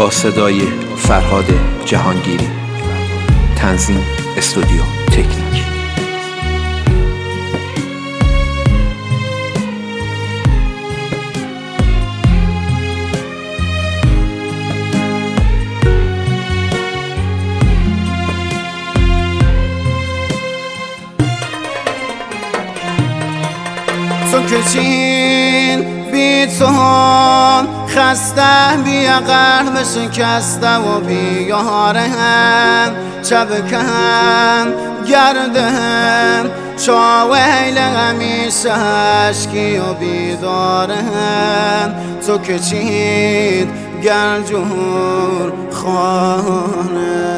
با صدای فرهاد جهانگیری. تنظیم استودیو تکنیک. تو که چین بی تو خسته بی قلب شکسته و بیاره هم چبکم گردم چاویل همیشه عشقی و بیداره هم تو که چین گرجور خانه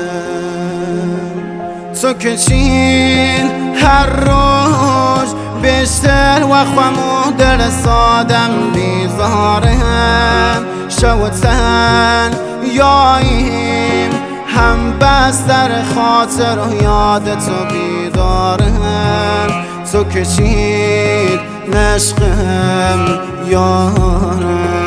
تو که چین هر روز بیشتر و خمو در سادم بیزارم شوتن یاییم هم بستر خاطر و یاد تو بیدارم تو که چید نشقم یارم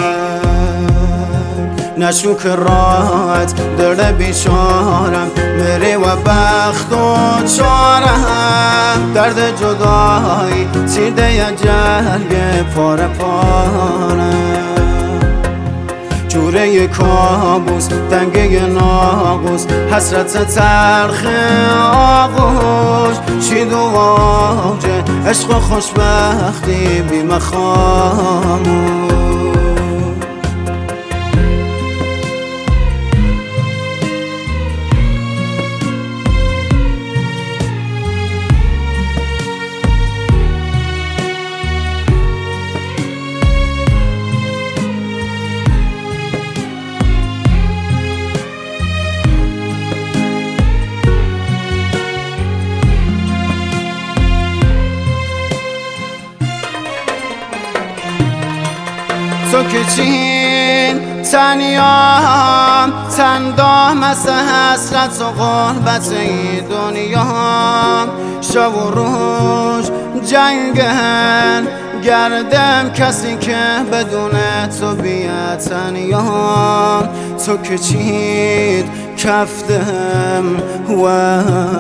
نشو که راحت در بیچارم میری و بخت و چارم درد جدایی چیده یا جرگ پاره پارم جوره کابوس دنگه ناقوس حسرت تلخ آغوش شید و واجه عشق و خوشبختی بی مخاموش تو که چین تنیام تندام از حسرت و غربت ای دنیام شب و روز جنگن گردم کسی که بدون تو بیا تنیام تو که چین کفتم و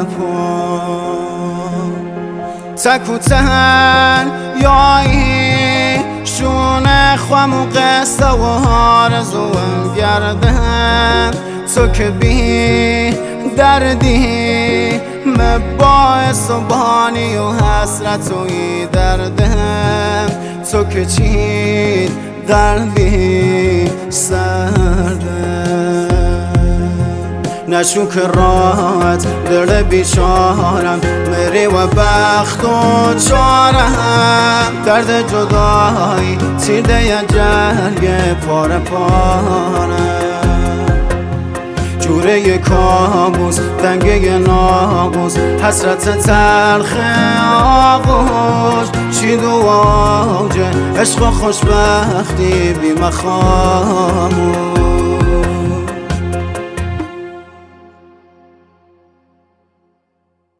پام تکو تن یایی شونه خوام و قصه و آرزوم گردم تو که بی دردی باعث و بانی و حسرت و ای دردم تو که چید قلبی سردم نشو که راحت در بیچارم میری و بخت و چارم درد جدایی چیده یا جرگ پاره پارم جوره کابوس دنگه ناقوس حسرت تلخ آغوش شید و واجه عشق و خوشبختی بی مخاموش